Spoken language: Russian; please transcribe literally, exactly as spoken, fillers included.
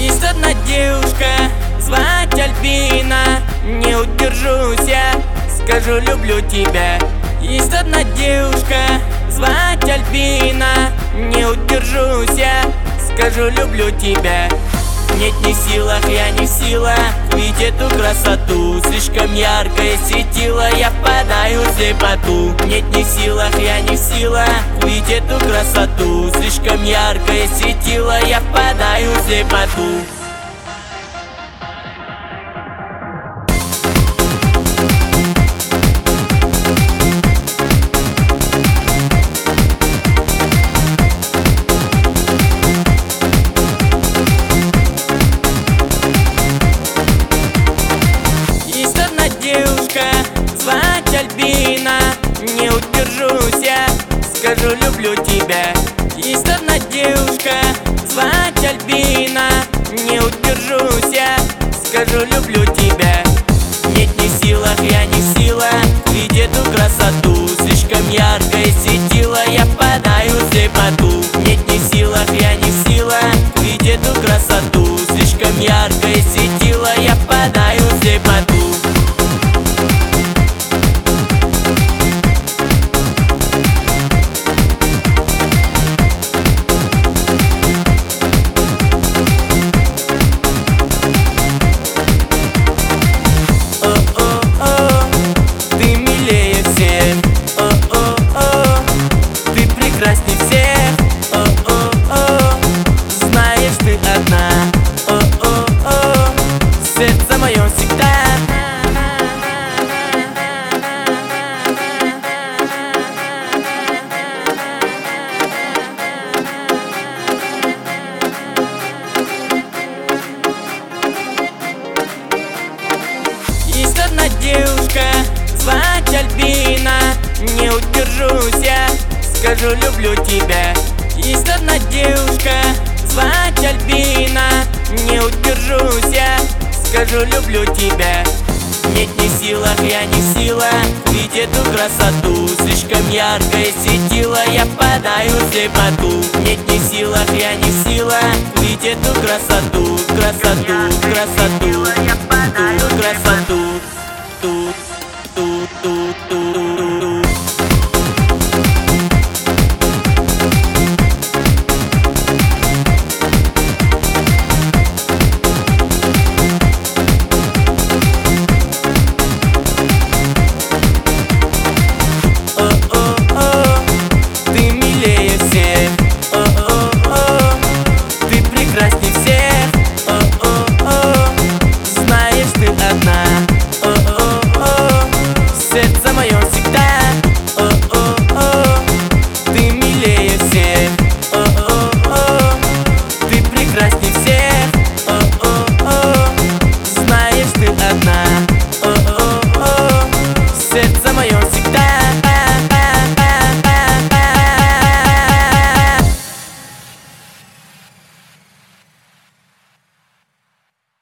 Есть одна девушка, звать Альбина. Не удержусь я, скажу люблю тебя. Есть одна девушка, звать Альбина. Не удержусь я, скажу люблю тебя. Нет, не в силах, я не в силах видеть эту красоту. Слишком яркое светило, я впадаю в слепоту. Нет, не в силах, я не в силах видеть эту красоту. Слишком яркое светило, я впадаю в слепоту. Девушка, звать Альбина. Не удержусь я, скажу люблю тебя. Есть одна девушка, звать Альбина. Не удержусь я, скажу люблю тебя. Нет, не в силах, я не в силах видеть эту красоту. Слишком яркое светило, я впадаю в слепоту. Нет, не в силах, я не в силах видеть эту красоту. Слишком яркое светило, я впадаю в слепоту. Прекрасней всех, о-о-о, знаешь ты одна, о-о-о, сердце мое всегда. Есть одна девушка, звать Альбина. Не удержусь я, скажу люблю тебя. Есть одна девушка, звать Альбина. Не удержусь я, скажу люблю тебя. Нет, не в силах, я не в силах видеть эту красоту. Слишком яркое светило, я впадаю в слепоту. Нет, не в силах, я не в силах видеть эту красоту. Красоту, красоту, красоту, тут, тут, тут, тут, тут.